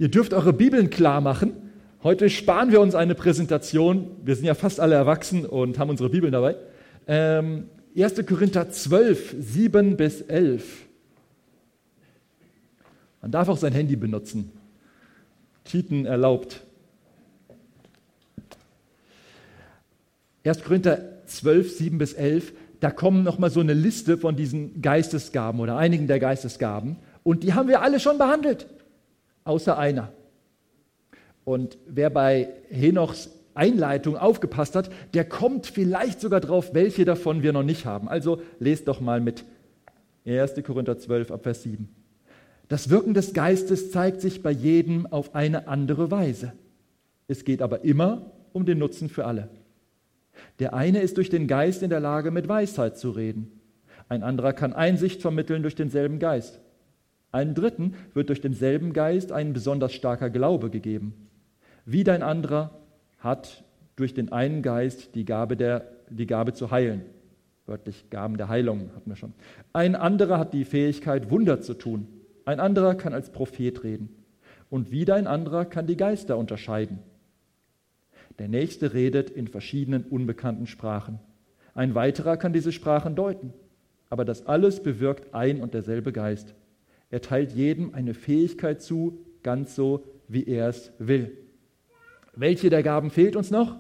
Ihr dürft eure Bibeln klar machen. Heute sparen wir uns eine Präsentation. Wir sind ja fast alle erwachsen und haben unsere Bibeln dabei. 1. Korinther 12, 7 bis 11. Man darf auch sein Handy benutzen. Cheaten erlaubt. 1. Korinther 12, 7 bis 11. Da kommen nochmal so eine Liste von diesen Geistesgaben oder einigen der Geistesgaben. Und die haben wir alle schon behandelt. Außer einer. Und wer bei Henochs Einleitung aufgepasst hat, der kommt vielleicht sogar drauf, welche davon wir noch nicht haben. Also lest doch mal mit 1. Korinther 12, ab Vers 7. Das Wirken des Geistes zeigt sich bei jedem auf eine andere Weise. Es geht aber immer um den Nutzen für alle. Der eine ist durch den Geist in der Lage, mit Weisheit zu reden. Ein anderer kann Einsicht vermitteln durch denselben Geist. Einem Dritten wird durch denselben Geist ein besonders starker Glaube gegeben. Wieder ein anderer hat durch den einen Geist die Gabe zu heilen. Wörtlich Gaben der Heilung hatten wir schon. Ein anderer hat die Fähigkeit, Wunder zu tun. Ein anderer kann als Prophet reden. Und wieder ein anderer kann die Geister unterscheiden. Der Nächste redet in verschiedenen unbekannten Sprachen. Ein weiterer kann diese Sprachen deuten. Aber das alles bewirkt ein und derselbe Geist. Er teilt jedem eine Fähigkeit zu, ganz so, wie er es will. Welche der Gaben fehlt uns noch?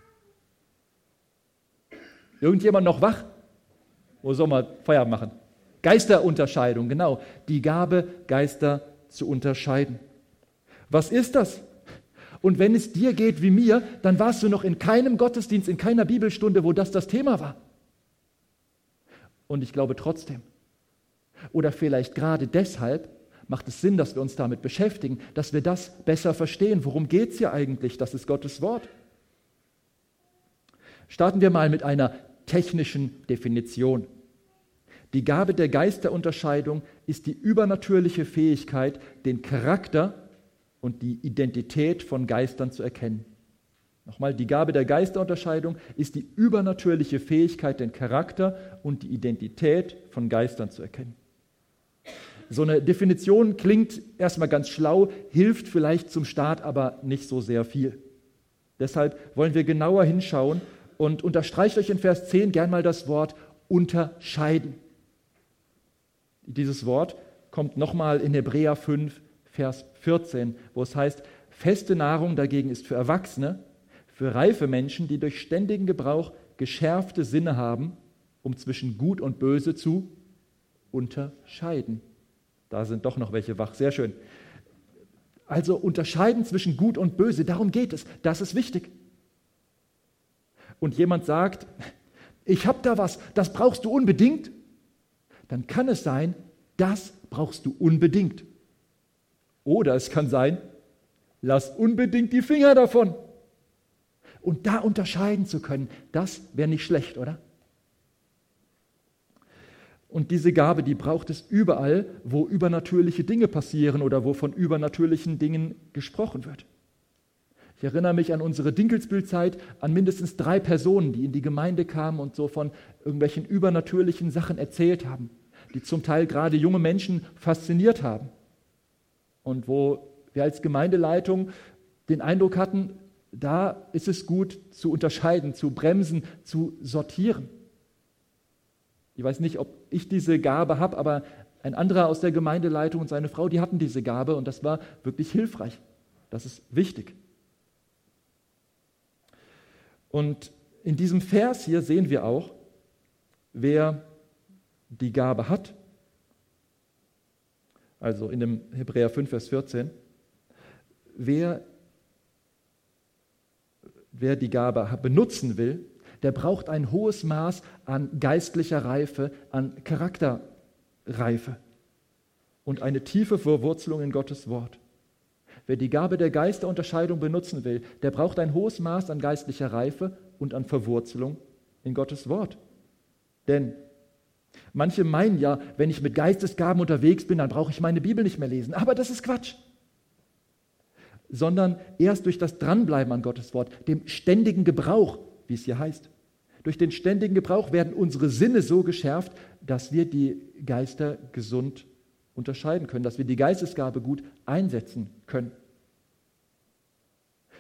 Irgendjemand noch wach? Wo soll man Feierabend machen? Geisterunterscheidung, genau. Die Gabe, Geister zu unterscheiden. Was ist das? Und wenn es dir geht wie mir, dann warst du noch in keinem Gottesdienst, in keiner Bibelstunde, wo das Thema war. Und ich glaube trotzdem, oder vielleicht gerade deshalb macht es Sinn, dass wir uns damit beschäftigen, dass wir das besser verstehen. Worum geht es hier eigentlich? Das ist Gottes Wort. Starten wir mal mit einer technischen Definition. Die Gabe der Geisterunterscheidung ist die übernatürliche Fähigkeit, den Charakter und die Identität von Geistern zu erkennen. Nochmal, die Gabe der Geisterunterscheidung ist die übernatürliche Fähigkeit, den Charakter und die Identität von Geistern zu erkennen. So eine Definition klingt erstmal ganz schlau, hilft vielleicht zum Start aber nicht so sehr viel. Deshalb wollen wir genauer hinschauen und unterstreicht euch in Vers 10 gern mal das Wort unterscheiden. Dieses Wort kommt nochmal in Hebräer 5, Vers 14, wo es heißt, feste Nahrung dagegen ist für Erwachsene, für reife Menschen, die durch ständigen Gebrauch geschärfte Sinne haben, um zwischen Gut und Böse zu unterscheiden. Da sind doch noch welche wach, sehr schön. Also unterscheiden zwischen Gut und Böse, darum geht es, das ist wichtig. Und jemand sagt, ich habe da was, das brauchst du unbedingt, dann kann es sein, das brauchst du unbedingt. Oder es kann sein, lass unbedingt die Finger davon. Und da unterscheiden zu können, das wäre nicht schlecht, oder? Und diese Gabe, die braucht es überall, wo übernatürliche Dinge passieren oder wo von übernatürlichen Dingen gesprochen wird. Ich erinnere mich an unsere Dinkelsbühl-Zeit, an mindestens 3 Personen, die in die Gemeinde kamen und so von irgendwelchen übernatürlichen Sachen erzählt haben, die zum Teil gerade junge Menschen fasziniert haben. Und wo wir als Gemeindeleitung den Eindruck hatten, da ist es gut zu unterscheiden, zu bremsen, zu sortieren. Ich weiß nicht, ob ich diese Gabe habe, aber ein anderer aus der Gemeindeleitung und seine Frau, die hatten diese Gabe und das war wirklich hilfreich. Das ist wichtig. Und in diesem Vers hier sehen wir auch, wer die Gabe hat. Also in dem Hebräer 5, Vers 14. Wer die Gabe benutzen will, der braucht ein hohes Maß an geistlicher Reife, an Charakterreife und eine tiefe Verwurzelung in Gottes Wort. Wer die Gabe der Geisterunterscheidung benutzen will, der braucht ein hohes Maß an geistlicher Reife und an Verwurzelung in Gottes Wort. Denn manche meinen ja, wenn ich mit Geistesgaben unterwegs bin, dann brauche ich meine Bibel nicht mehr lesen. Aber das ist Quatsch. Sondern erst durch das Dranbleiben an Gottes Wort, dem ständigen Gebrauch, wie es hier heißt. Durch den ständigen Gebrauch werden unsere Sinne so geschärft, dass wir die Geister gesund unterscheiden können, dass wir die Geistesgabe gut einsetzen können.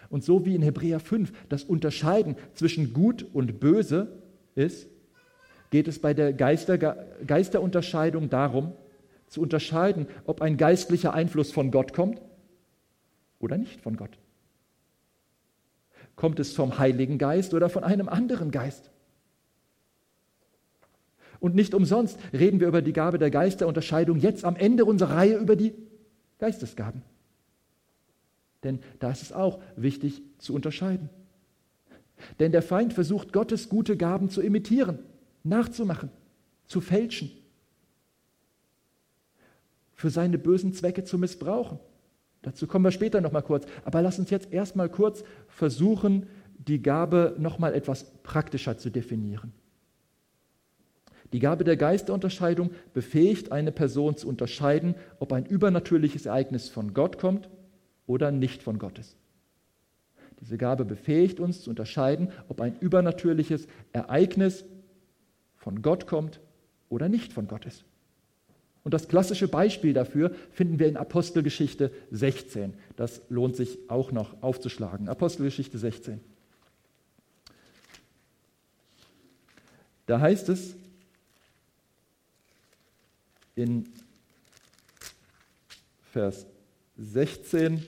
Und so wie in Hebräer 5 das Unterscheiden zwischen Gut und Böse ist, geht es bei der Geisterunterscheidung darum, zu unterscheiden, ob ein geistlicher Einfluss von Gott kommt oder nicht von Gott. Kommt es vom Heiligen Geist oder von einem anderen Geist? Und nicht umsonst reden wir über die Gabe der Geisterunterscheidung jetzt am Ende unserer Reihe über die Geistesgaben. Denn da ist es auch wichtig zu unterscheiden. Denn der Feind versucht, Gottes gute Gaben zu imitieren, nachzumachen, zu fälschen, für seine bösen Zwecke zu missbrauchen. Dazu kommen wir später noch mal kurz. Aber lass uns jetzt erstmal kurz versuchen, die Gabe noch mal etwas praktischer zu definieren. Die Gabe der Geisterunterscheidung befähigt eine Person zu unterscheiden, ob ein übernatürliches Ereignis von Gott kommt oder nicht von Gott ist. Diese Gabe befähigt uns zu unterscheiden, ob ein übernatürliches Ereignis von Gott kommt oder nicht von Gott ist. Und das klassische Beispiel dafür finden wir in Apostelgeschichte 16. Das lohnt sich auch noch aufzuschlagen. Apostelgeschichte 16. Da heißt es in Vers 16: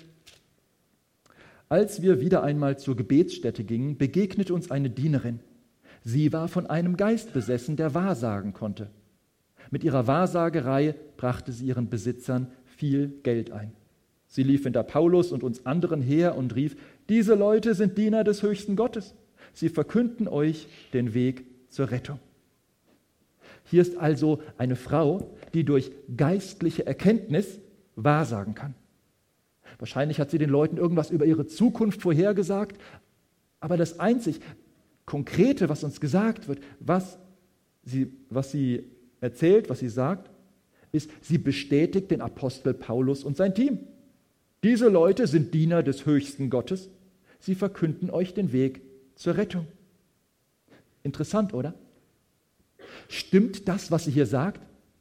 Als wir wieder einmal zur Gebetsstätte gingen, begegnete uns eine Dienerin. Sie war von einem Geist besessen, der wahrsagen konnte. Mit ihrer Wahrsagerei brachte sie ihren Besitzern viel Geld ein. Sie lief hinter Paulus und uns anderen her und rief: Diese Leute sind Diener des höchsten Gottes. Sie verkünden euch den Weg zur Rettung. Hier ist also eine Frau, die durch geistliche Erkenntnis wahrsagen kann. Wahrscheinlich hat sie den Leuten irgendwas über ihre Zukunft vorhergesagt, aber das einzig Konkrete, was uns gesagt wird, was sie erzählt, was sie sagt, ist, sie bestätigt den Apostel Paulus und sein Team. Diese Leute sind Diener des höchsten Gottes. Sie verkünden euch den Weg zur Rettung. Interessant, oder? Stimmt das, was sie hier sagt?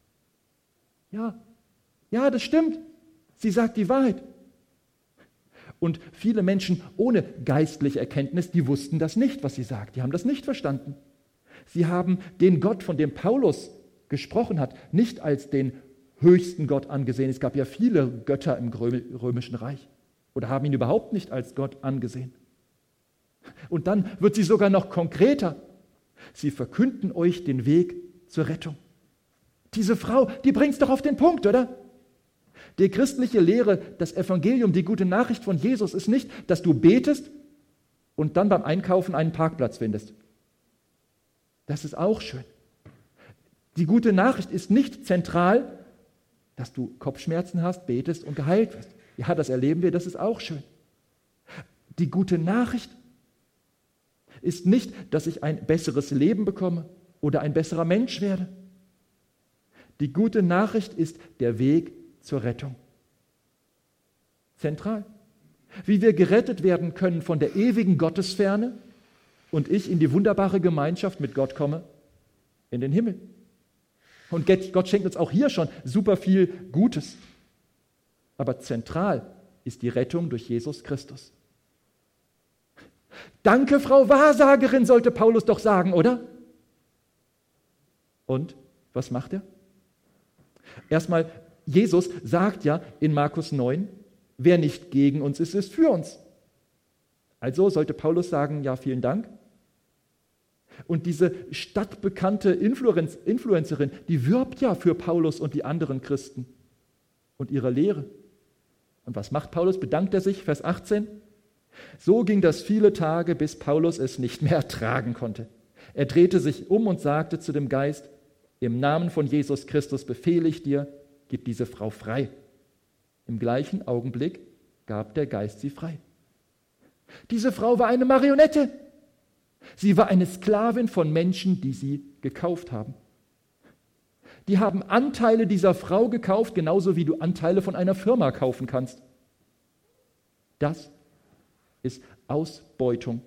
Ja, das stimmt. Sie sagt die Wahrheit. Und viele Menschen ohne geistliche Erkenntnis, die wussten das nicht, was sie sagt. Die haben das nicht verstanden. Sie haben den Gott, von dem Paulus gesprochen hat, nicht als den höchsten Gott angesehen. Es gab ja viele Götter im Römischen Reich. Oder haben ihn überhaupt nicht als Gott angesehen. Und dann wird sie sogar noch konkreter. Sie verkünden euch den Weg zur Rettung. Diese Frau, die bringt es doch auf den Punkt, oder? Die christliche Lehre, das Evangelium, die gute Nachricht von Jesus ist nicht, dass du betest und dann beim Einkaufen einen Parkplatz findest. Das ist auch schön. Die gute Nachricht ist nicht zentral, dass du Kopfschmerzen hast, betest und geheilt wirst. Ja, das erleben wir, das ist auch schön. Die gute Nachricht ist nicht, dass ich ein besseres Leben bekomme oder ein besserer Mensch werde. Die gute Nachricht ist der Weg zur Rettung. Zentral. Wie wir gerettet werden können von der ewigen Gottesferne und ich in die wunderbare Gemeinschaft mit Gott komme, in den Himmel. Und Gott schenkt uns auch hier schon super viel Gutes. Aber zentral ist die Rettung durch Jesus Christus. Danke, Frau Wahrsagerin, sollte Paulus doch sagen, oder? Und was macht er? Erstmal, Jesus sagt ja in Markus 9, wer nicht gegen uns ist, ist für uns. Also sollte Paulus sagen, ja, vielen Dank. Und diese stadtbekannte Influencerin, die wirbt ja für Paulus und die anderen Christen und ihre Lehre. Und was macht Paulus? Bedankt er sich, Vers 18? So ging das viele Tage, bis Paulus es nicht mehr ertragen konnte. Er drehte sich um und sagte zu dem Geist: Im Namen von Jesus Christus befehle ich dir, gib diese Frau frei. Im gleichen Augenblick gab der Geist sie frei. Diese Frau war eine Marionette. Sie war eine Sklavin von Menschen, die sie gekauft haben. Die haben Anteile dieser Frau gekauft, genauso wie du Anteile von einer Firma kaufen kannst. Das ist Ausbeutung.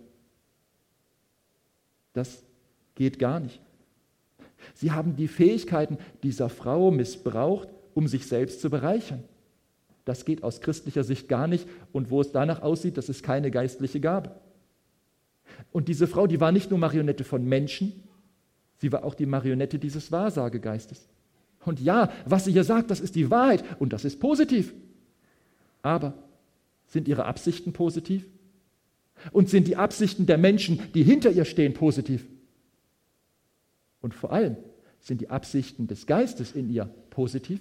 Das geht gar nicht. Sie haben die Fähigkeiten dieser Frau missbraucht, um sich selbst zu bereichern. Das geht aus christlicher Sicht gar nicht. Und wo es danach aussieht, das ist keine geistliche Gabe. Und diese Frau, die war nicht nur Marionette von Menschen, sie war auch die Marionette dieses Wahrsagegeistes. Und ja, was sie hier sagt, das ist die Wahrheit und das ist positiv. Aber sind ihre Absichten positiv? Und sind die Absichten der Menschen, die hinter ihr stehen, positiv? Und vor allem, sind die Absichten des Geistes in ihr positiv?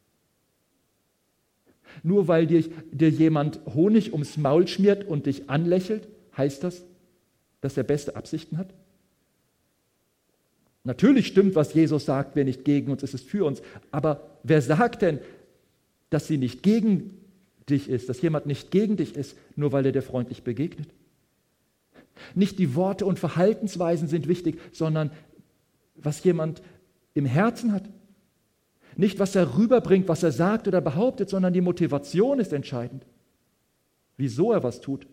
Nur weil dir jemand Honig ums Maul schmiert und dich anlächelt, heißt das, dass er beste Absichten hat? Natürlich stimmt, was Jesus sagt, wer nicht gegen uns ist, ist für uns. Aber wer sagt denn, dass sie nicht gegen dich ist, dass jemand nicht gegen dich ist, nur weil er dir freundlich begegnet? Nicht die Worte und Verhaltensweisen sind wichtig, sondern was jemand im Herzen hat. Nicht, was er rüberbringt, was er sagt oder behauptet, sondern die Motivation ist entscheidend. Wieso er was tut.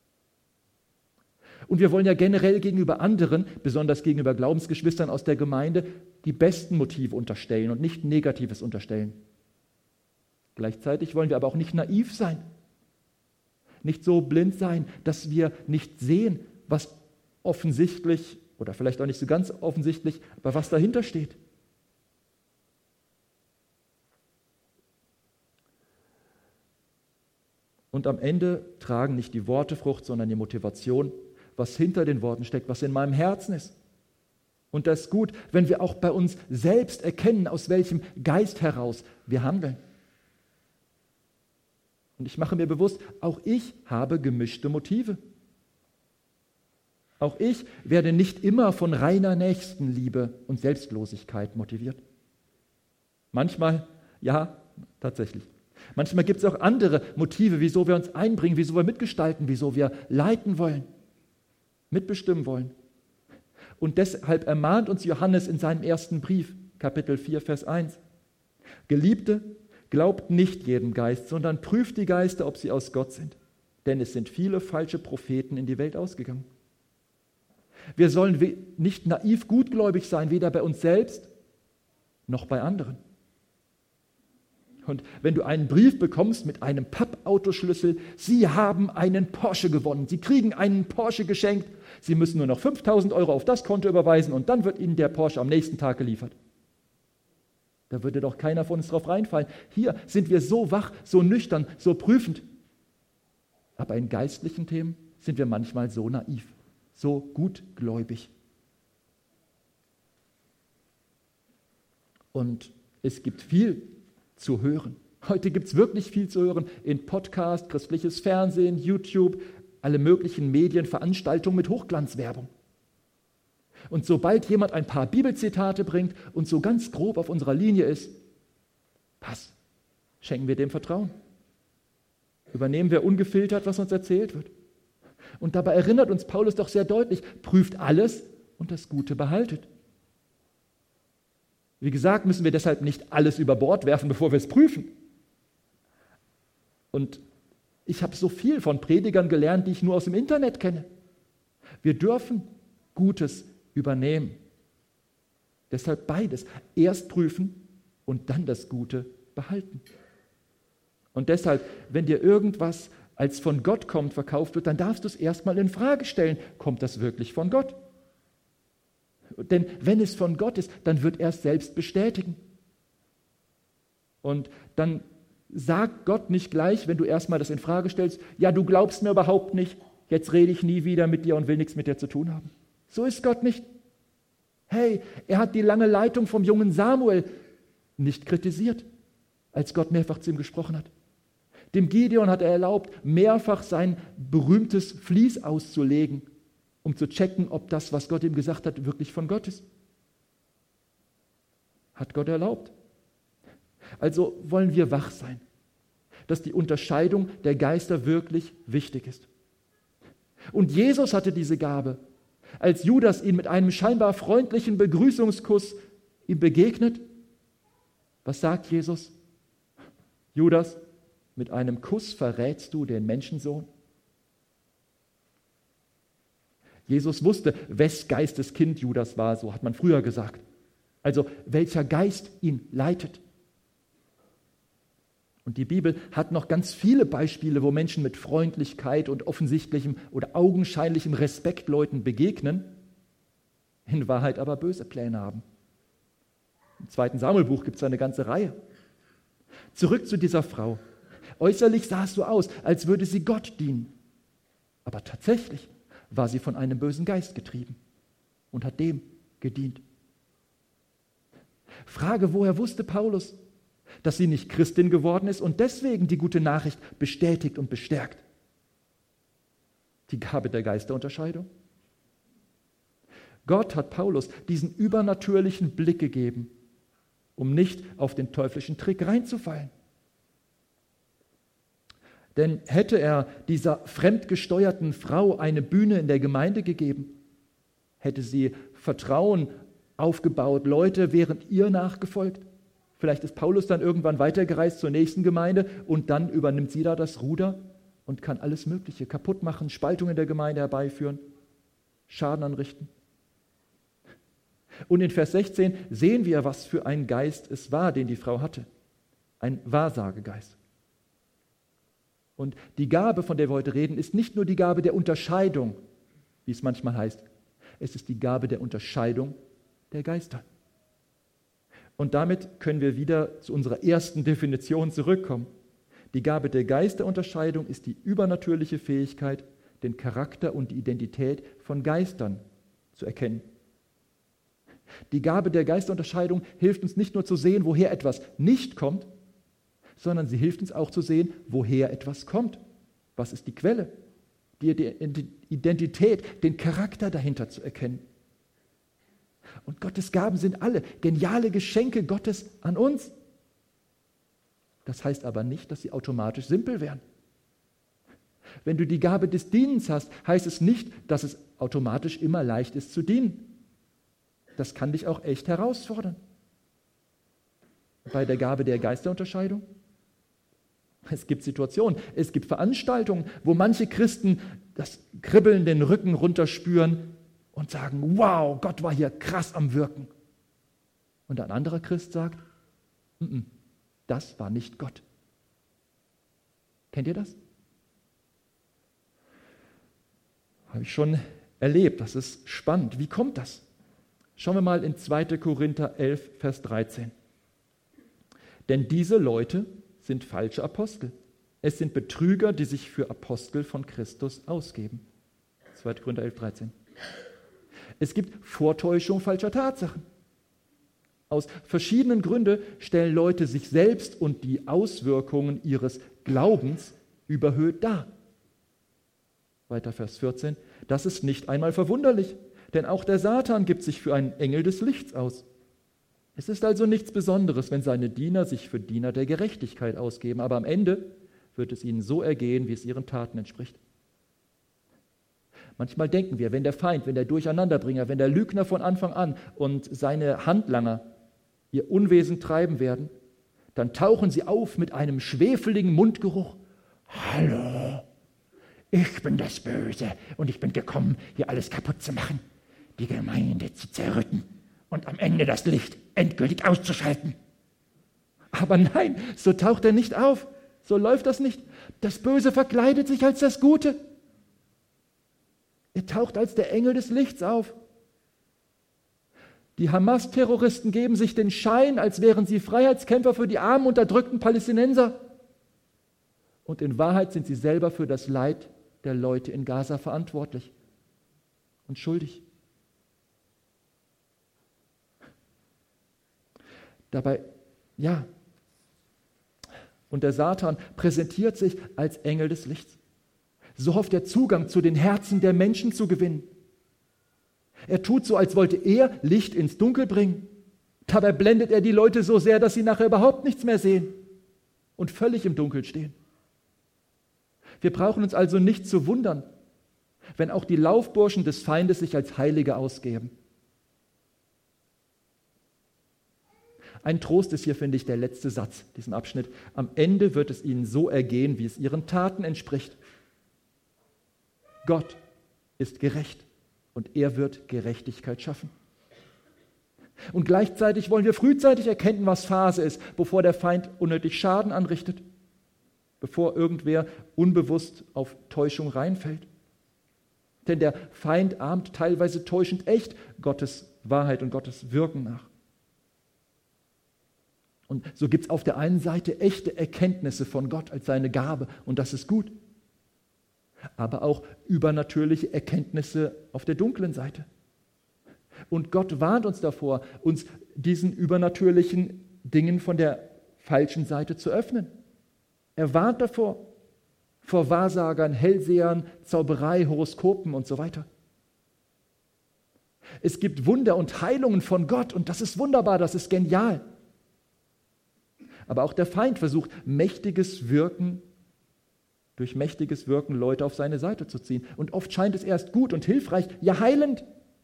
Und wir wollen ja generell gegenüber anderen, besonders gegenüber Glaubensgeschwistern aus der Gemeinde, die besten Motive unterstellen und nicht Negatives unterstellen. Gleichzeitig wollen wir aber auch nicht naiv sein. Nicht so blind sein, dass wir nicht sehen, was offensichtlich oder vielleicht auch nicht so ganz offensichtlich, aber was dahinter steht. Und am Ende tragen nicht die Worte Frucht, sondern die Motivation, was hinter den Worten steckt, was in meinem Herzen ist. Und das ist gut, wenn wir auch bei uns selbst erkennen, aus welchem Geist heraus wir handeln. Und ich mache mir bewusst, auch ich habe gemischte Motive. Auch ich werde nicht immer von reiner Nächstenliebe und Selbstlosigkeit motiviert. Manchmal, ja, tatsächlich. Manchmal gibt es auch andere Motive, wieso wir uns einbringen, wieso wir mitgestalten, wieso wir leiten wollen, mitbestimmen wollen. Und deshalb ermahnt uns Johannes in seinem ersten Brief, Kapitel 4, Vers 1. Geliebte, glaubt nicht jedem Geist, sondern prüft die Geister, ob sie aus Gott sind. Denn es sind viele falsche Propheten in die Welt ausgegangen. Wir sollen nicht naiv gutgläubig sein, weder bei uns selbst noch bei anderen. Und wenn du einen Brief bekommst mit einem Pappautoschlüssel, Sie haben einen Porsche gewonnen, Sie kriegen einen Porsche geschenkt, Sie müssen nur noch 5.000 € auf das Konto überweisen und dann wird Ihnen der Porsche am nächsten Tag geliefert. Da würde doch keiner von uns drauf reinfallen. Hier sind wir so wach, so nüchtern, so prüfend. Aber in geistlichen Themen sind wir manchmal so naiv, so gutgläubig. Und es gibt viel zu hören. Heute gibt es wirklich viel zu hören in Podcast, christliches Fernsehen, YouTube, alle möglichen Medien, Veranstaltungen mit Hochglanzwerbung. Und sobald jemand ein paar Bibelzitate bringt und so ganz grob auf unserer Linie ist, pass, schenken wir dem Vertrauen. Übernehmen wir ungefiltert, was uns erzählt wird. Und dabei erinnert uns Paulus doch sehr deutlich, prüft alles und das Gute behaltet. Wie gesagt, müssen wir deshalb nicht alles über Bord werfen, bevor wir es prüfen. Und ich habe so viel von Predigern gelernt, die ich nur aus dem Internet kenne. Wir dürfen Gutes übernehmen. Deshalb beides. Erst prüfen und dann das Gute behalten. Und deshalb, wenn dir irgendwas als von Gott kommt, verkauft wird, dann darfst du es erstmal in Frage stellen. Kommt das wirklich von Gott? Denn wenn es von Gott ist, dann wird er es selbst bestätigen. Und dann sagt Gott nicht gleich, wenn du erstmal das in Frage stellst, ja, du glaubst mir überhaupt nicht, jetzt rede ich nie wieder mit dir und will nichts mit dir zu tun haben. So ist Gott nicht. Hey, er hat die lange Leitung vom jungen Samuel nicht kritisiert, als Gott mehrfach zu ihm gesprochen hat. Dem Gideon hat er erlaubt, mehrfach sein berühmtes Vlies auszulegen, um zu checken, ob das, was Gott ihm gesagt hat, wirklich von Gott ist. Hat Gott erlaubt. Also wollen wir wach sein, dass die Unterscheidung der Geister wirklich wichtig ist. Und Jesus hatte diese Gabe. Als Judas ihn mit einem scheinbar freundlichen Begrüßungskuss ihm begegnet, was sagt Jesus? Judas, mit einem Kuss verrätst du den Menschensohn? Jesus wusste, wes Geistes Kind Judas war, so hat man früher gesagt. Also welcher Geist ihn leitet. Und die Bibel hat noch ganz viele Beispiele, wo Menschen mit Freundlichkeit und offensichtlichem oder augenscheinlichem Respekt Leuten begegnen, in Wahrheit aber böse Pläne haben. Im 2. Samuelbuch gibt es eine ganze Reihe. Zurück zu dieser Frau. Äußerlich sah es so aus, als würde sie Gott dienen. Aber tatsächlich war sie von einem bösen Geist getrieben und hat dem gedient. Frage, woher wusste Paulus, dass sie nicht Christin geworden ist und deswegen die gute Nachricht bestätigt und bestärkt? Die Gabe der Geisterunterscheidung? Gott hat Paulus diesen übernatürlichen Blick gegeben, um nicht auf den teuflischen Trick reinzufallen. Denn hätte er dieser fremdgesteuerten Frau eine Bühne in der Gemeinde gegeben, hätte sie Vertrauen aufgebaut, Leute wären ihr nachgefolgt. Vielleicht ist Paulus dann irgendwann weitergereist zur nächsten Gemeinde und dann übernimmt sie da das Ruder und kann alles Mögliche kaputt machen, Spaltungen der Gemeinde herbeiführen, Schaden anrichten. Und in Vers 16 sehen wir, was für ein Geist es war, den die Frau hatte. Ein Wahrsagegeist. Und die Gabe, von der wir heute reden, ist nicht nur die Gabe der Unterscheidung, wie es manchmal heißt. Es ist die Gabe der Unterscheidung der Geister. Und damit können wir wieder zu unserer ersten Definition zurückkommen. Die Gabe der Geisterunterscheidung ist die übernatürliche Fähigkeit, den Charakter und die Identität von Geistern zu erkennen. Die Gabe der Geisterunterscheidung hilft uns nicht nur zu sehen, woher etwas nicht kommt, sondern sie hilft uns auch zu sehen, woher etwas kommt. Was ist die Quelle? Die Identität, den Charakter dahinter zu erkennen. Und Gottes Gaben sind alle geniale Geschenke Gottes an uns. Das heißt aber nicht, dass sie automatisch simpel wären. Wenn du die Gabe des Dienens hast, heißt es nicht, dass es automatisch immer leicht ist zu dienen. Das kann dich auch echt herausfordern. Bei der Gabe der Geisterunterscheidung? Es gibt Situationen, es gibt Veranstaltungen, wo manche Christen das Kribbeln den Rücken runterspüren und sagen, wow, Gott war hier krass am Wirken. Und ein anderer Christ sagt, das war nicht Gott. Kennt ihr das? Habe ich schon erlebt, das ist spannend. Wie kommt das? Schauen wir mal in 2. Korinther 11, Vers 13. Denn diese Leute sind falsche Apostel. Es sind Betrüger, die sich für Apostel von Christus ausgeben. 2. Korinther 11, 13. Es gibt Vortäuschung falscher Tatsachen. Aus verschiedenen Gründen stellen Leute sich selbst und die Auswirkungen ihres Glaubens überhöht dar. Weiter Vers 14. Das ist nicht einmal verwunderlich, denn auch der Satan gibt sich für einen Engel des Lichts aus. Es ist also nichts Besonderes, wenn seine Diener sich für Diener der Gerechtigkeit ausgeben, aber am Ende wird es ihnen so ergehen, wie es ihren Taten entspricht. Manchmal denken wir, wenn der Feind, wenn der Durcheinanderbringer, wenn der Lügner von Anfang an und seine Handlanger ihr Unwesen treiben werden, dann tauchen sie auf mit einem schwefeligen Mundgeruch. Hallo, ich bin das Böse und ich bin gekommen, hier alles kaputt zu machen, die Gemeinde zu zerrütten und am Ende das Licht endgültig auszuschalten. Aber nein, so taucht er nicht auf. So läuft das nicht. Das Böse verkleidet sich als das Gute. Er taucht als der Engel des Lichts auf. Die Hamas-Terroristen geben sich den Schein, als wären sie Freiheitskämpfer für die armen, unterdrückten Palästinenser. Und in Wahrheit sind sie selber für das Leid der Leute in Gaza verantwortlich und schuldig. Dabei, ja, und der Satan präsentiert sich als Engel des Lichts. So hofft er Zugang zu den Herzen der Menschen zu gewinnen. Er tut so, als wollte er Licht ins Dunkel bringen. Dabei blendet er die Leute so sehr, dass sie nachher überhaupt nichts mehr sehen und völlig im Dunkeln stehen. Wir brauchen uns also nicht zu wundern, wenn auch die Laufburschen des Feindes sich als Heilige ausgeben. Ein Trost ist hier, finde ich, der letzte Satz, diesen Abschnitt. Am Ende wird es ihnen so ergehen, wie es ihren Taten entspricht. Gott ist gerecht und er wird Gerechtigkeit schaffen. Und gleichzeitig wollen wir frühzeitig erkennen, was Phase ist, bevor der Feind unnötig Schaden anrichtet. bevor irgendwer unbewusst auf Täuschung reinfällt. Denn der Feind ahmt teilweise täuschend echt Gottes Wahrheit und Gottes Wirken nach. Und so gibt es auf der einen Seite echte Erkenntnisse von Gott als seine Gabe und das ist gut. Aber auch übernatürliche Erkenntnisse auf der dunklen Seite. Und Gott warnt uns davor, uns diesen übernatürlichen Dingen von der falschen Seite zu öffnen. Er warnt davor, vor Wahrsagern, Hellsehern, Zauberei, Horoskopen und so weiter. Es gibt Wunder und Heilungen von Gott und das ist wunderbar, das ist genial. Aber auch der Feind versucht, durch mächtiges Wirken Leute auf seine Seite zu ziehen. Und oft scheint es erst gut und hilfreich, ja heilend.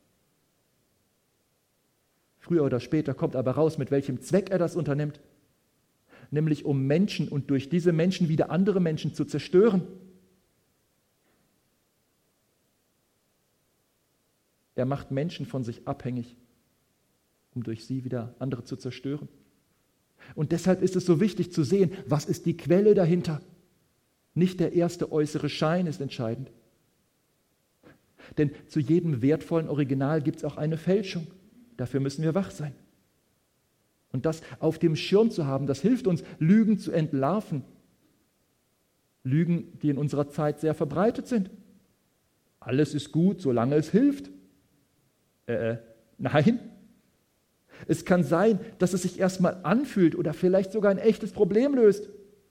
Früher oder später kommt aber raus, mit welchem Zweck er das unternimmt. Nämlich um Menschen und durch diese Menschen wieder andere Menschen zu zerstören. Er macht Menschen von sich abhängig, um durch sie wieder andere zu zerstören. Und deshalb ist es so wichtig zu sehen, was ist die Quelle dahinter. Nicht der erste äußere Schein ist entscheidend. Denn zu jedem wertvollen Original gibt es auch eine Fälschung. Dafür müssen wir wach sein. Und das auf dem Schirm zu haben, das hilft uns, Lügen zu entlarven. Lügen, die in unserer Zeit sehr verbreitet sind. Alles ist gut, solange es hilft. Nein. Es kann sein, dass es sich erstmal anfühlt oder vielleicht sogar ein echtes Problem löst.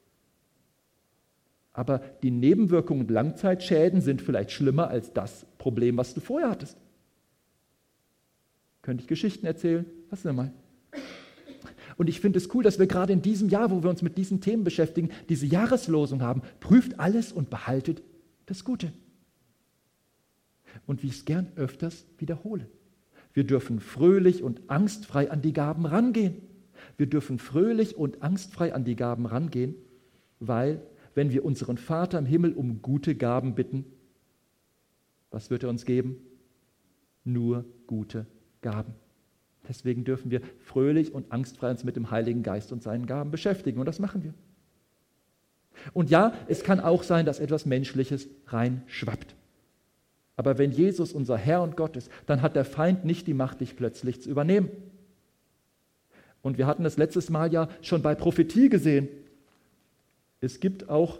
Aber die Nebenwirkungen und Langzeitschäden sind vielleicht schlimmer als das Problem, was du vorher hattest. Könnte ich Geschichten erzählen? Lass uns mal. Und ich finde es cool, dass wir gerade in diesem Jahr, wo wir uns mit diesen Themen beschäftigen, diese Jahreslosung haben. Prüft alles und behaltet das Gute. Und wie ich es gern öfters wiederhole. Wir dürfen fröhlich und angstfrei an die Gaben rangehen. Wir dürfen fröhlich und angstfrei an die Gaben rangehen, weil, wenn wir unseren Vater im Himmel um gute Gaben bitten, was wird er uns geben? Nur gute Gaben. Deswegen dürfen wir fröhlich und angstfrei uns mit dem Heiligen Geist und seinen Gaben beschäftigen. Und das machen wir. Und ja, es kann auch sein, dass etwas Menschliches reinschwappt. Aber wenn Jesus unser Herr und Gott ist, dann hat der Feind nicht die Macht, dich plötzlich zu übernehmen. Und wir hatten das letztes Mal ja schon bei Prophetie gesehen. Es gibt auch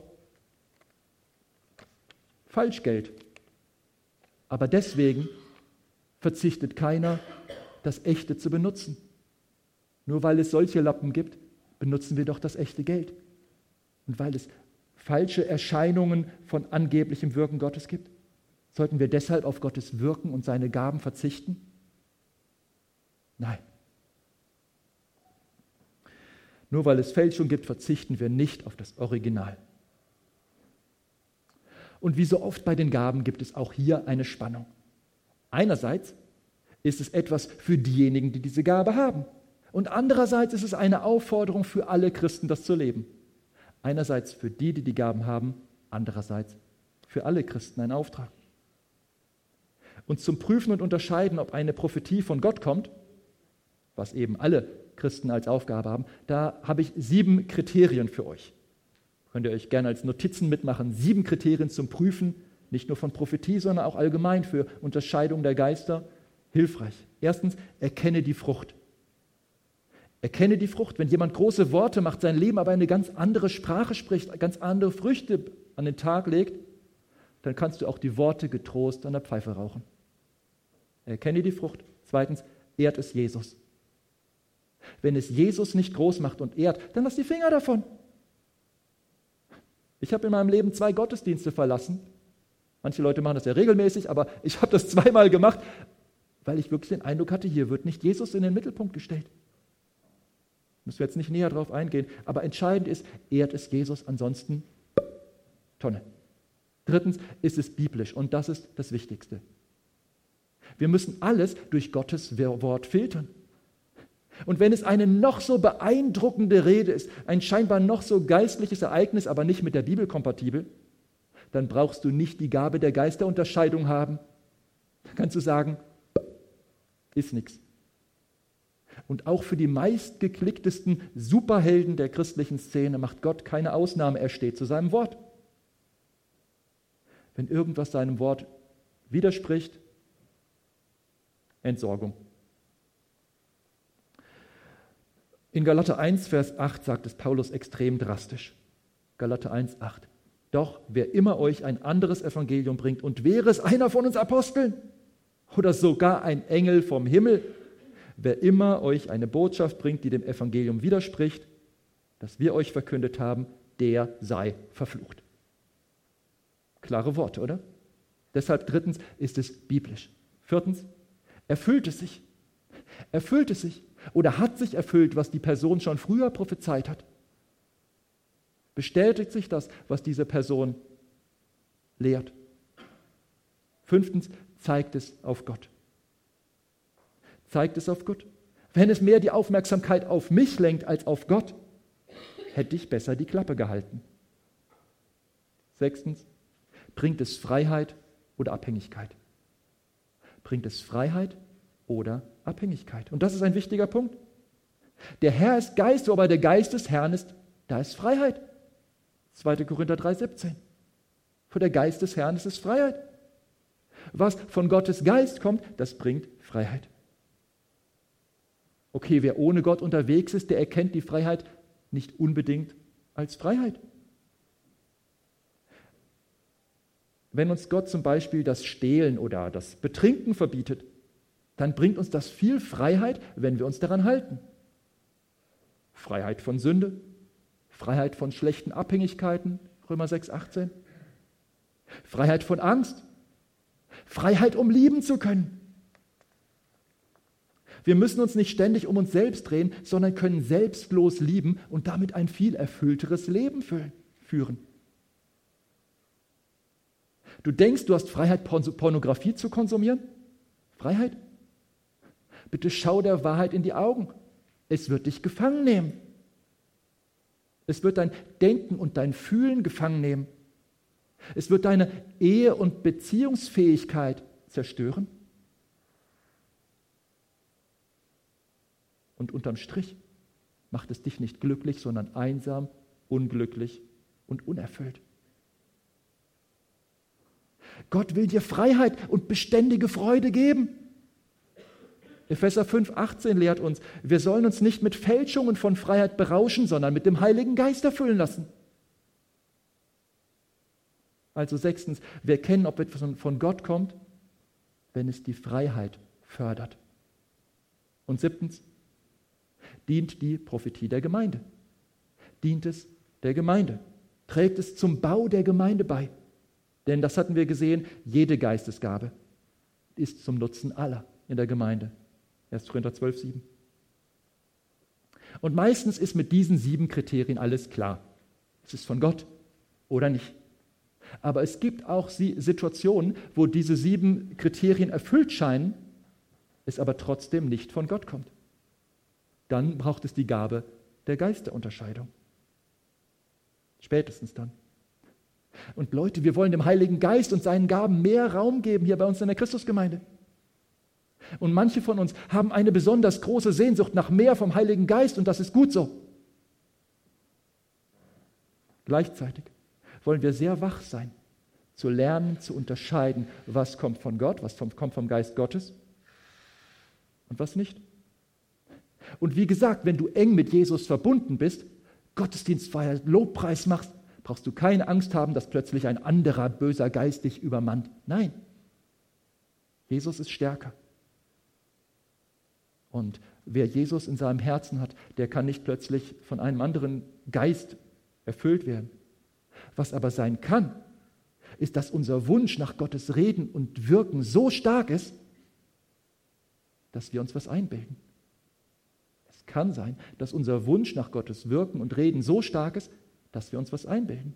Falschgeld. Aber deswegen verzichtet keiner, das Echte zu benutzen. Nur weil es solche Lappen gibt, benutzen wir doch das echte Geld. Und weil es falsche Erscheinungen von angeblichem Wirken Gottes gibt, sollten wir deshalb auf Gottes Wirken und seine Gaben verzichten? Nein. Nur weil es Fälschung gibt, verzichten wir nicht auf das Original. Und wie so oft bei den Gaben gibt es auch hier eine Spannung. Einerseits ist es etwas für diejenigen, die diese Gabe haben. Und andererseits ist es eine Aufforderung für alle Christen, das zu leben. Einerseits für die, die die Gaben haben, andererseits für alle Christen ein Auftrag. Und zum Prüfen und Unterscheiden, ob eine Prophetie von Gott kommt, was eben alle Christen als Aufgabe haben, da habe ich 7 Kriterien für euch. Könnt ihr euch gerne als Notizen mitmachen. 7 Kriterien zum Prüfen, nicht nur von Prophetie, sondern auch allgemein für Unterscheidung der Geister. Hilfreich. Erstens, erkenne die Frucht. Erkenne die Frucht. Wenn jemand große Worte macht, sein Leben aber eine ganz andere Sprache spricht, ganz andere Früchte an den Tag legt, dann kannst du auch die Worte getrost an der Pfeife rauchen. Erkenne die Frucht. Zweitens, ehrt es Jesus. Wenn es Jesus nicht groß macht und ehrt, dann lass die Finger davon. Ich habe in meinem Leben 2 Gottesdienste verlassen. Manche Leute machen das ja regelmäßig, aber ich habe das 2-mal gemacht, weil ich wirklich den Eindruck hatte, hier wird nicht Jesus in den Mittelpunkt gestellt. Müssen wir jetzt nicht näher drauf eingehen, aber entscheidend ist, ehrt es Jesus, ansonsten Tonne. Drittens, ist es biblisch und das ist das Wichtigste. Wir müssen alles durch Gottes Wort filtern. Und wenn es eine noch so beeindruckende Rede ist, ein scheinbar noch so geistliches Ereignis, aber nicht mit der Bibel kompatibel, dann brauchst du nicht die Gabe der Geisterunterscheidung haben. Dann kannst du sagen, ist nichts. Und auch für die meistgeklicktesten Superhelden der christlichen Szene macht Gott keine Ausnahme, er steht zu seinem Wort. Wenn irgendwas seinem Wort widerspricht, Entsorgung. In Galater 1, Vers 8 sagt es Paulus extrem drastisch. Galater 1, 8. Doch wer immer euch ein anderes Evangelium bringt und wäre es einer von uns Aposteln oder sogar ein Engel vom Himmel, wer immer euch eine Botschaft bringt, die dem Evangelium widerspricht, das wir euch verkündet haben, der sei verflucht. Klare Worte, oder? Deshalb drittens ist es biblisch. Viertens, erfüllt es sich. Erfüllt es sich oder hat sich erfüllt, was die Person schon früher prophezeit hat? Bestätigt sich das, was diese Person lehrt? Fünftens, zeigt es auf Gott. Zeigt es auf Gott. Wenn es mehr die Aufmerksamkeit auf mich lenkt als auf Gott, hätte ich besser die Klappe gehalten. Sechstens, bringt es Freiheit oder Abhängigkeit? Bringt es Freiheit oder Abhängigkeit? Und das ist ein wichtiger Punkt. Der Herr ist Geist, wo aber der Geist des Herrn ist, da ist Freiheit. 2. Korinther 3,17. Wo der Geist des Herrn ist, ist Freiheit. Was von Gottes Geist kommt, das bringt Freiheit. Okay, wer ohne Gott unterwegs ist, der erkennt die Freiheit nicht unbedingt als Freiheit. Wenn uns Gott zum Beispiel das Stehlen oder das Betrinken verbietet, dann bringt uns das viel Freiheit, wenn wir uns daran halten. Freiheit von Sünde, Freiheit von schlechten Abhängigkeiten, Römer 6,18. Freiheit von Angst, Freiheit, um lieben zu können. Wir müssen uns nicht ständig um uns selbst drehen, sondern können selbstlos lieben und damit ein viel erfüllteres Leben führen. Du denkst, du hast Freiheit, Pornografie zu konsumieren? Freiheit? Bitte schau der Wahrheit in die Augen. Es wird dich gefangen nehmen. Es wird dein Denken und dein Fühlen gefangen nehmen. Es wird deine Ehe- und Beziehungsfähigkeit zerstören. Und unterm Strich macht es dich nicht glücklich, sondern einsam, unglücklich und unerfüllt. Gott will dir Freiheit und beständige Freude geben. Epheser 5,18 lehrt uns, wir sollen uns nicht mit Fälschungen von Freiheit berauschen, sondern mit dem Heiligen Geist erfüllen lassen. Also sechstens, wir erkennen, ob etwas von Gott kommt, wenn es die Freiheit fördert. Und siebtens, dient die Prophetie der Gemeinde. Dient es der Gemeinde. Trägt es zum Bau der Gemeinde bei. Denn das hatten wir gesehen, jede Geistesgabe ist zum Nutzen aller in der Gemeinde. 1. Korinther 12,7. Und meistens ist mit diesen 7 Kriterien alles klar. Es ist von Gott oder nicht. Aber es gibt auch Situationen, wo diese 7 Kriterien erfüllt scheinen, es aber trotzdem nicht von Gott kommt. Dann braucht es die Gabe der Geisterunterscheidung. Spätestens dann. Und Leute, wir wollen dem Heiligen Geist und seinen Gaben mehr Raum geben hier bei uns in der Christusgemeinde. Und manche von uns haben eine besonders große Sehnsucht nach mehr vom Heiligen Geist und das ist gut so. Gleichzeitig wollen wir sehr wach sein, zu lernen, zu unterscheiden, was kommt von Gott, was kommt vom Geist Gottes und was nicht. Und wie gesagt, wenn du eng mit Jesus verbunden bist, Gottesdienstfeier, Lobpreis machst, brauchst du keine Angst haben, dass plötzlich ein anderer böser Geist dich übermannt. Nein, Jesus ist stärker. Und wer Jesus in seinem Herzen hat, der kann nicht plötzlich von einem anderen Geist erfüllt werden. Was aber sein kann, ist, dass unser Wunsch nach Gottes Reden und Wirken so stark ist, dass wir uns was einbilden. Es kann sein, dass unser Wunsch nach Gottes Wirken und Reden so stark ist, dass wir uns was einbilden.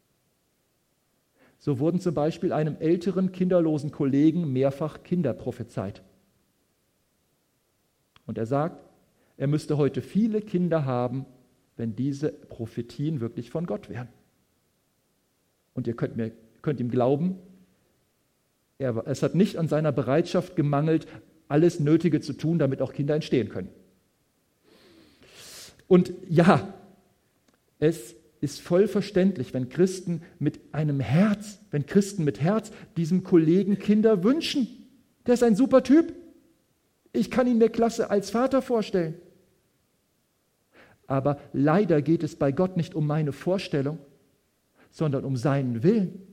So wurden zum Beispiel einem älteren, kinderlosen Kollegen mehrfach Kinder prophezeit. Und er sagt, er müsste heute viele Kinder haben, wenn diese Prophetien wirklich von Gott wären. Und ihr könnt ihm glauben, es hat nicht an seiner Bereitschaft gemangelt, alles Nötige zu tun, damit auch Kinder entstehen können. Und ja, es ist voll verständlich, wenn Christen mit Herz diesem Kollegen Kinder wünschen. Der ist ein super Typ. Ich kann ihn mir klasse als Vater vorstellen. Aber leider geht es bei Gott nicht um meine Vorstellung, sondern um seinen Willen.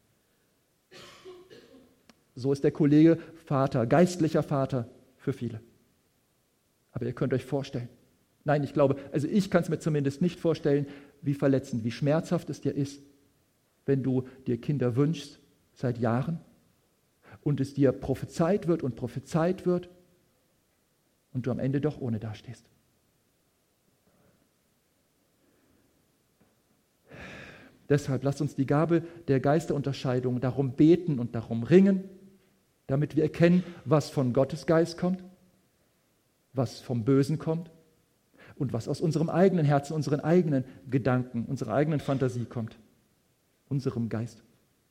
So ist der Kollege Vater, geistlicher Vater für viele. Aber ihr könnt euch vorstellen, nein, ich kann es mir zumindest nicht vorstellen, wie verletzend, wie schmerzhaft es dir ist, wenn du dir Kinder wünschst seit Jahren und es dir prophezeit wird und du am Ende doch ohne dastehst. Deshalb lasst uns die Gabe der Geisterunterscheidung darum beten und darum ringen, damit wir erkennen, was von Gottes Geist kommt, was vom Bösen kommt und was aus unserem eigenen Herzen, unseren eigenen Gedanken, unserer eigenen Fantasie kommt, unserem Geist.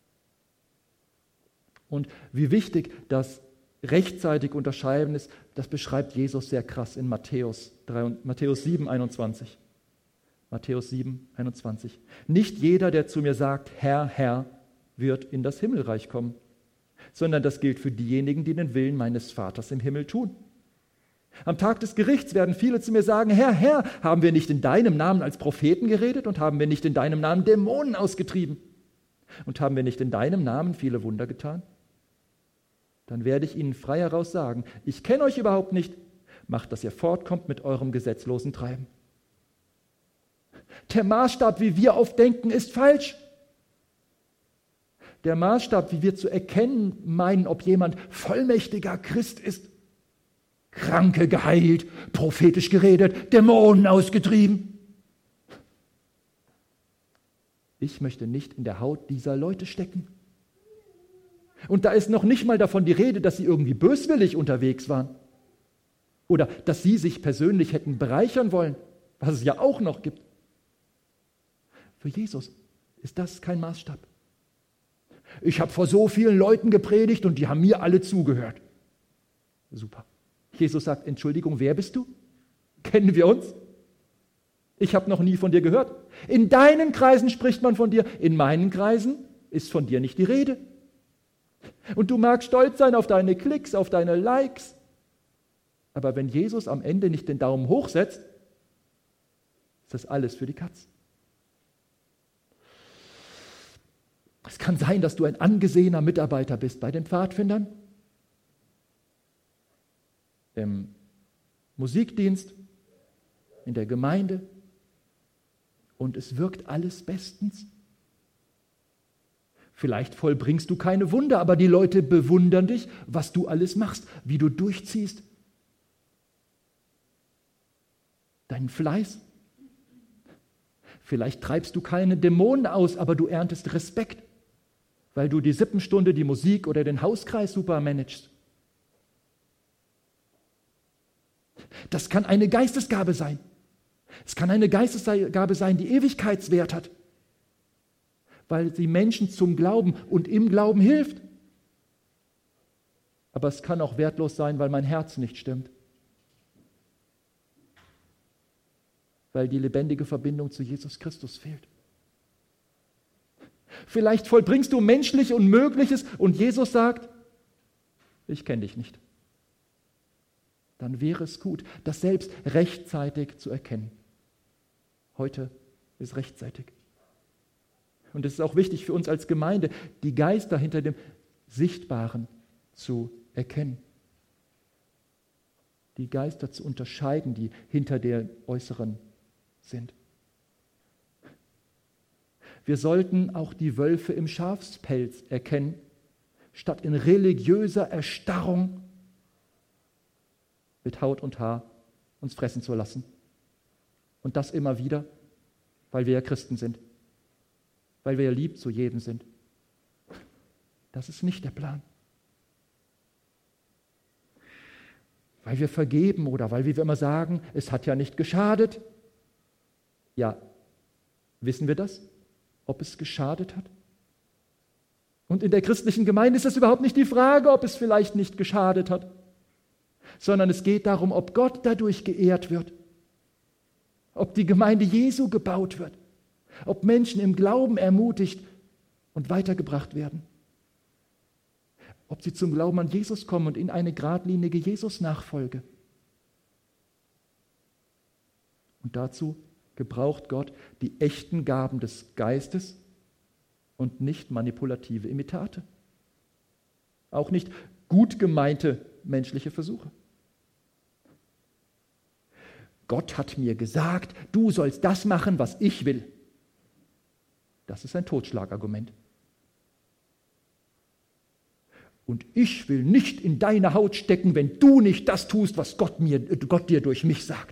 Und wie wichtig das rechtzeitig Unterscheiden ist, das beschreibt Jesus sehr krass in Matthäus 7, 21. Matthäus 7, 21. Nicht jeder, der zu mir sagt, Herr, Herr, wird in das Himmelreich kommen, sondern das gilt für diejenigen, die den Willen meines Vaters im Himmel tun. Am Tag des Gerichts werden viele zu mir sagen, Herr, Herr, haben wir nicht in deinem Namen als Propheten geredet und haben wir nicht in deinem Namen Dämonen ausgetrieben und haben wir nicht in deinem Namen viele Wunder getan? Dann werde ich ihnen frei heraus sagen, ich kenne euch überhaupt nicht, macht, dass ihr fortkommt mit eurem gesetzlosen Treiben. Der Maßstab, wie wir oft denken, ist falsch. Der Maßstab, wie wir zu erkennen meinen, ob jemand vollmächtiger Christ ist, Kranke geheilt, prophetisch geredet, Dämonen ausgetrieben. Ich möchte nicht in der Haut dieser Leute stecken. Und da ist noch nicht mal davon die Rede, dass sie irgendwie böswillig unterwegs waren oder dass sie sich persönlich hätten bereichern wollen, was es ja auch noch gibt. Für Jesus ist das kein Maßstab. Ich habe vor so vielen Leuten gepredigt und die haben mir alle zugehört. Super. Jesus sagt, Entschuldigung, wer bist du? Kennen wir uns? Ich habe noch nie von dir gehört. In deinen Kreisen spricht man von dir, in meinen Kreisen ist von dir nicht die Rede. Und du magst stolz sein auf deine Klicks, auf deine Likes. Aber wenn Jesus am Ende nicht den Daumen hoch setzt, ist das alles für die Katz. Es kann sein, dass du ein angesehener Mitarbeiter bist bei den Pfadfindern, im Musikdienst, in der Gemeinde und es wirkt alles bestens. Vielleicht vollbringst du keine Wunder, aber die Leute bewundern dich, was du alles machst, wie du durchziehst. Deinen Fleiß. Vielleicht treibst du keine Dämonen aus, aber du erntest Respekt, weil du die Sippenstunde, die Musik oder den Hauskreis super managst. Das kann eine Geistesgabe sein. Es kann eine Geistesgabe sein, die Ewigkeitswert hat, weil sie Menschen zum Glauben und im Glauben hilft. Aber es kann auch wertlos sein, weil mein Herz nicht stimmt. Weil die lebendige Verbindung zu Jesus Christus fehlt. Vielleicht vollbringst du menschlich Unmögliches und Jesus sagt, ich kenne dich nicht. Dann wäre es gut, das selbst rechtzeitig zu erkennen. Heute ist rechtzeitig. Und es ist auch wichtig für uns als Gemeinde, die Geister hinter dem Sichtbaren zu erkennen. Die Geister zu unterscheiden, die hinter der Äußeren sind. Wir sollten auch die Wölfe im Schafspelz erkennen, statt in religiöser Erstarrung mit Haut und Haar uns fressen zu lassen. Und das immer wieder, weil wir ja Christen sind, weil wir ja lieb zu jedem sind. Das ist nicht der Plan. Weil wir vergeben oder weil wir immer sagen, es hat ja nicht geschadet. Ja, wissen wir das? Ob es geschadet hat? Und in der christlichen Gemeinde ist es überhaupt nicht die Frage, ob es vielleicht nicht geschadet hat, sondern es geht darum, ob Gott dadurch geehrt wird. ob die Gemeinde Jesu gebaut wird, ob Menschen im Glauben ermutigt und weitergebracht werden, ob sie zum Glauben an Jesus kommen und in eine geradlinige Jesus-Nachfolge. Und dazu gebraucht Gott die echten Gaben des Geistes und nicht manipulative Imitate. Auch nicht gut gemeinte menschliche Versuche. Gott hat mir gesagt, du sollst das machen, was ich will. Das ist ein Totschlagargument. Und ich will nicht in deine Haut stecken, wenn du nicht das tust, was Gott dir durch mich sagt.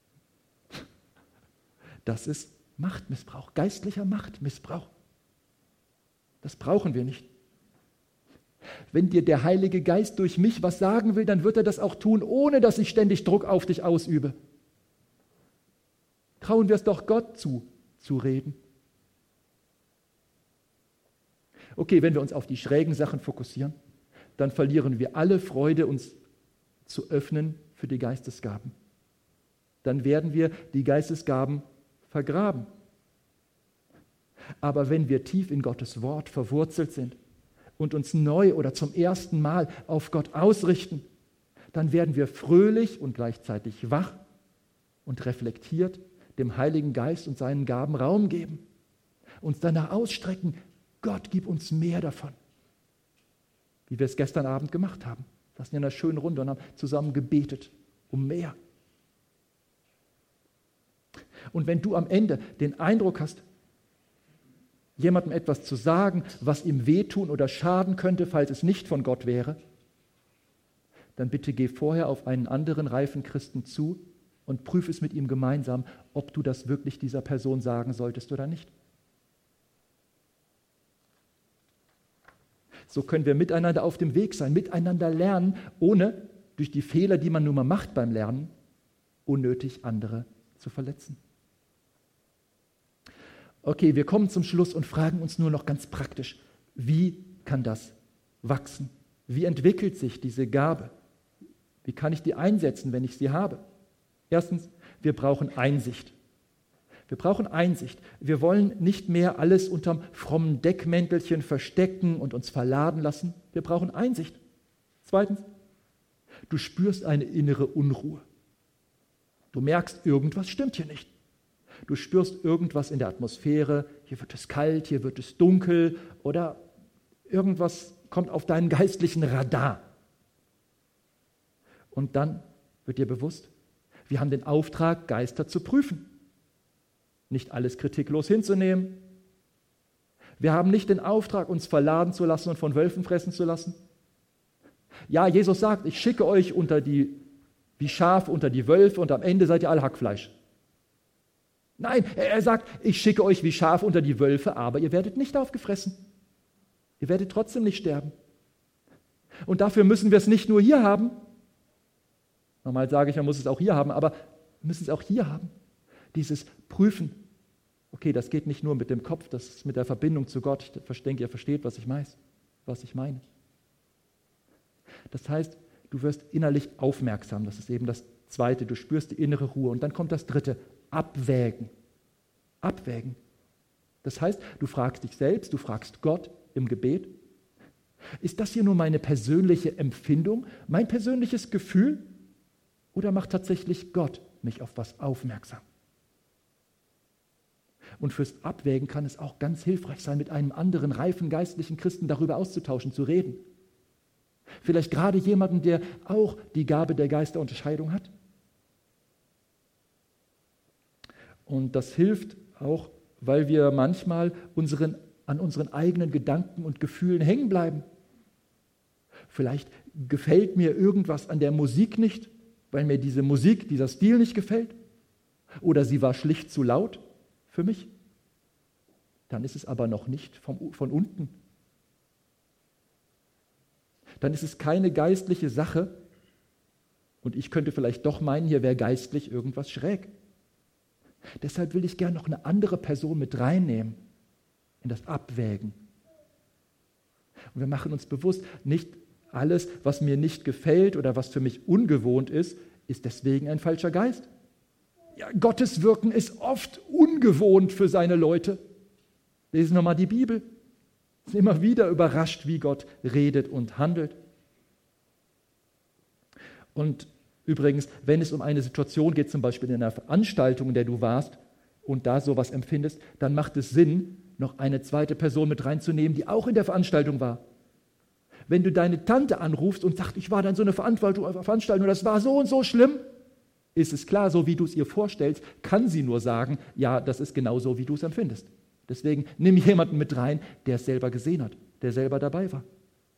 Das ist Machtmissbrauch, geistlicher Machtmissbrauch. Das brauchen wir nicht. Wenn dir der Heilige Geist durch mich was sagen will, dann wird er das auch tun, ohne dass ich ständig Druck auf dich ausübe. Trauen wir es doch Gott zu reden. Okay, wenn wir uns auf die schrägen Sachen fokussieren, dann verlieren wir alle Freude, uns zu öffnen für die Geistesgaben. Dann werden wir die Geistesgaben vergraben. Aber wenn wir tief in Gottes Wort verwurzelt sind und uns neu oder zum ersten Mal auf Gott ausrichten, dann werden wir fröhlich und gleichzeitig wach und reflektiert dem Heiligen Geist und seinen Gaben Raum geben, uns danach ausstrecken, Gott, gib uns mehr davon. Wie wir es gestern Abend gemacht haben. Wir saßen in einer schönen Runde und haben zusammen gebetet um mehr. Und wenn du am Ende den Eindruck hast, jemandem etwas zu sagen, was ihm wehtun oder schaden könnte, falls es nicht von Gott wäre, dann bitte geh vorher auf einen anderen reifen Christen zu und prüf es mit ihm gemeinsam, ob du das wirklich dieser Person sagen solltest oder nicht. So können wir miteinander auf dem Weg sein, miteinander lernen, ohne durch die Fehler, die man nun mal macht beim Lernen, unnötig andere zu verletzen. Okay, wir kommen zum Schluss und fragen uns nur noch ganz praktisch, wie kann das wachsen? Wie entwickelt sich diese Gabe? Wie kann ich die einsetzen, wenn ich sie habe? Erstens, wir brauchen Einsicht. Wir brauchen Einsicht. Wir wollen nicht mehr alles unterm frommen Deckmäntelchen verstecken und uns verladen lassen. Wir brauchen Einsicht. Zweitens, du spürst eine innere Unruhe. Du merkst, irgendwas stimmt hier nicht. Du spürst irgendwas in der Atmosphäre, hier wird es kalt, hier wird es dunkel oder irgendwas kommt auf deinen geistlichen Radar. Und dann wird dir bewusst, wir haben den Auftrag, Geister zu prüfen. Nicht alles kritiklos hinzunehmen. Wir haben nicht den Auftrag, uns verladen zu lassen und von Wölfen fressen zu lassen. Ja, Jesus sagt, ich schicke euch wie Schafe unter die Wölfe und am Ende seid ihr alle Hackfleisch. Nein, er sagt, ich schicke euch wie Schafe unter die Wölfe, aber ihr werdet nicht aufgefressen. Ihr werdet trotzdem nicht sterben. Und dafür müssen wir es nicht nur hier haben. Normal sage ich, man muss es auch hier haben, aber wir müssen es auch hier haben. Dieses Prüfen. Okay, das geht nicht nur mit dem Kopf, das ist mit der Verbindung zu Gott. Ich denke, ihr versteht, was ich meine. Das heißt, du wirst innerlich aufmerksam. Das ist eben das Zweite. Du spürst die innere Ruhe. Und dann kommt das Dritte. Abwägen. Abwägen. Das heißt, du fragst dich selbst, du fragst Gott im Gebet, ist das hier nur meine persönliche Empfindung, mein persönliches Gefühl oder macht tatsächlich Gott mich auf was aufmerksam? Und fürs Abwägen kann es auch ganz hilfreich sein, mit einem anderen reifen geistlichen Christen darüber auszutauschen, zu reden. Vielleicht gerade jemanden, der auch die Gabe der Geisterunterscheidung hat. Und das hilft auch, weil wir manchmal an unseren eigenen Gedanken und Gefühlen hängen bleiben. Vielleicht gefällt mir irgendwas an der Musik nicht, weil mir diese Musik, dieser Stil nicht gefällt. Oder sie war schlicht zu laut für mich. Dann ist es aber noch nicht von unten. Dann ist es keine geistliche Sache. Und ich könnte vielleicht doch meinen, hier wäre geistlich irgendwas schräg. Deshalb will ich gerne noch eine andere Person mit reinnehmen in das Abwägen. Und wir machen uns bewusst, nicht alles, was mir nicht gefällt oder was für mich ungewohnt ist, ist deswegen ein falscher Geist. Ja, Gottes Wirken ist oft ungewohnt für seine Leute. Lesen wir mal die Bibel. Sind immer wieder überrascht, wie Gott redet und handelt. Und übrigens, wenn es um eine Situation geht, zum Beispiel in einer Veranstaltung, in der du warst und da sowas empfindest, dann macht es Sinn, noch eine zweite Person mit reinzunehmen, die auch in der Veranstaltung war. Wenn du deine Tante anrufst und sagst, ich war dann so eine Veranstaltung und das war so und so schlimm, ist es klar, so wie du es ihr vorstellst, kann sie nur sagen, ja, das ist genau so, wie du es empfindest. Deswegen nimm jemanden mit rein, der es selber gesehen hat, der selber dabei war.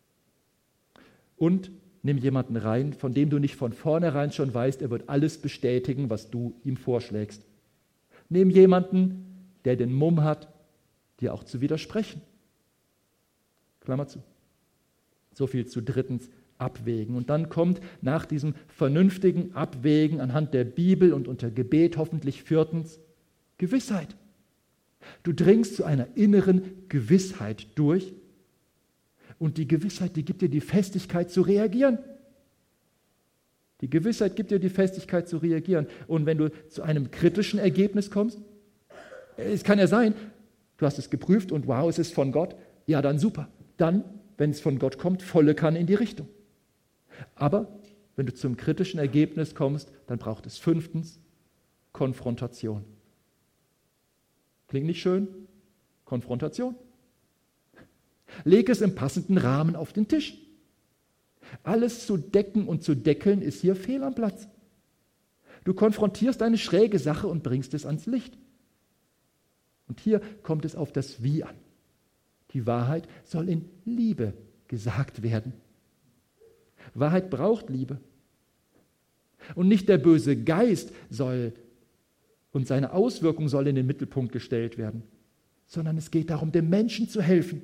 Und nimm jemanden rein, von dem du nicht von vornherein schon weißt, er wird alles bestätigen, was du ihm vorschlägst. Nimm jemanden, der den Mumm hat, dir auch zu widersprechen. Klammer zu. So viel zu drittens, abwägen. Und dann kommt nach diesem vernünftigen Abwägen anhand der Bibel und unter Gebet hoffentlich viertens, Gewissheit. Du dringst zu einer inneren Gewissheit durch und die Gewissheit, die gibt dir die Festigkeit zu reagieren. Die Gewissheit gibt dir die Festigkeit zu reagieren. Und wenn du zu einem kritischen Ergebnis kommst, es kann ja sein, du hast es geprüft und wow, es ist von Gott, ja dann super. Dann, wenn es von Gott kommt, volle Kanne in die Richtung. Aber wenn du zum kritischen Ergebnis kommst, dann braucht es fünftens Konfrontation. Klingt nicht schön? Konfrontation. Leg es im passenden Rahmen auf den Tisch. Alles zu decken und zu deckeln ist hier fehl am Platz. Du konfrontierst eine schräge Sache und bringst es ans Licht. Und hier kommt es auf das Wie an. Die Wahrheit soll in Liebe gesagt werden. Wahrheit braucht Liebe. Und nicht der böse Geist soll und seine Auswirkungen soll in den Mittelpunkt gestellt werden, sondern es geht darum, dem Menschen zu helfen.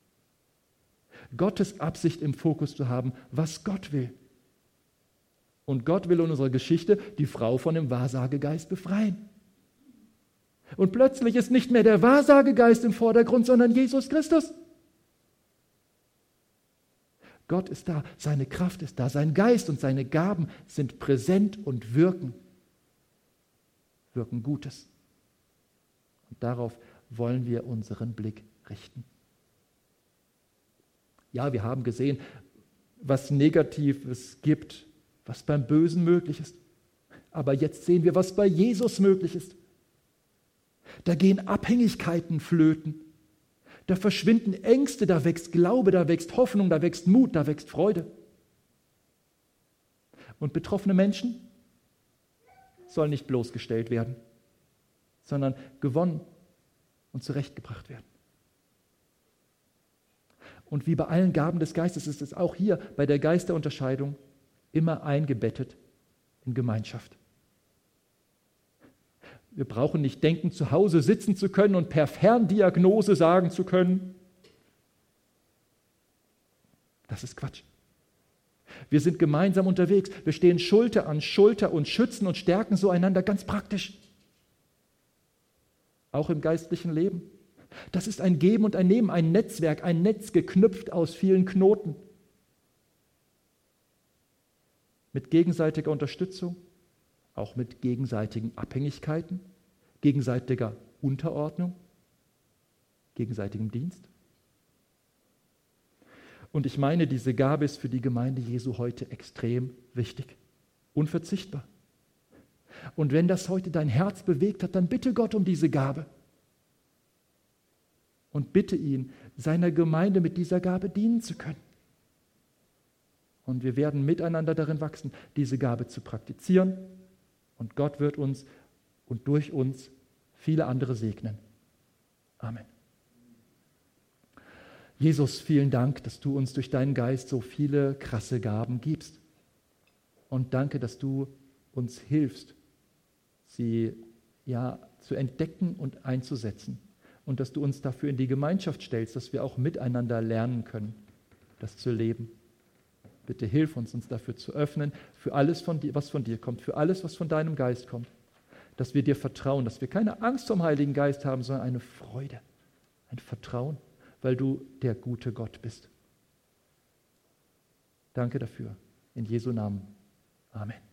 Gottes Absicht im Fokus zu haben, was Gott will. Und Gott will in unserer Geschichte die Frau von dem Wahrsagegeist befreien. Und plötzlich ist nicht mehr der Wahrsagegeist im Vordergrund, sondern Jesus Christus. Gott ist da, seine Kraft ist da, sein Geist und seine Gaben sind präsent und wirken Gutes. Und darauf wollen wir unseren Blick richten. Ja, wir haben gesehen, was Negatives gibt, was beim Bösen möglich ist. Aber jetzt sehen wir, was bei Jesus möglich ist. Da gehen Abhängigkeiten flöten. Da verschwinden Ängste, da wächst Glaube, da wächst Hoffnung, da wächst Mut, da wächst Freude. Und betroffene Menschen sollen nicht bloßgestellt werden, sondern gewonnen und zurechtgebracht werden. Und wie bei allen Gaben des Geistes ist es auch hier bei der Geisterunterscheidung immer eingebettet in Gemeinschaft. Wir brauchen nicht denken, zu Hause sitzen zu können und per Ferndiagnose sagen zu können, das ist Quatsch. Wir sind gemeinsam unterwegs. Wir stehen Schulter an Schulter und schützen und stärken so einander ganz praktisch. Auch im geistlichen Leben. Das ist ein Geben und ein Nehmen, ein Netzwerk, ein Netz geknüpft aus vielen Knoten. Mit gegenseitiger Unterstützung, auch mit gegenseitigen Abhängigkeiten, gegenseitiger Unterordnung, gegenseitigem Dienst. Und ich meine, diese Gabe ist für die Gemeinde Jesu heute extrem wichtig, unverzichtbar. Und wenn das heute dein Herz bewegt hat, dann bitte Gott um diese Gabe. Und bitte ihn, seiner Gemeinde mit dieser Gabe dienen zu können. Und wir werden miteinander darin wachsen, diese Gabe zu praktizieren. Und Gott wird uns und durch uns viele andere segnen. Amen. Jesus, vielen Dank, dass du uns durch deinen Geist so viele krasse Gaben gibst. Und danke, dass du uns hilfst, sie zu entdecken und einzusetzen. Und dass du uns dafür in die Gemeinschaft stellst, dass wir auch miteinander lernen können, das zu leben. Bitte hilf uns dafür zu öffnen, für alles, was von dir kommt, für alles, was von deinem Geist kommt. Dass wir dir vertrauen, dass wir keine Angst vom Heiligen Geist haben, sondern eine Freude, ein Vertrauen, weil du der gute Gott bist. Danke dafür. In Jesu Namen. Amen.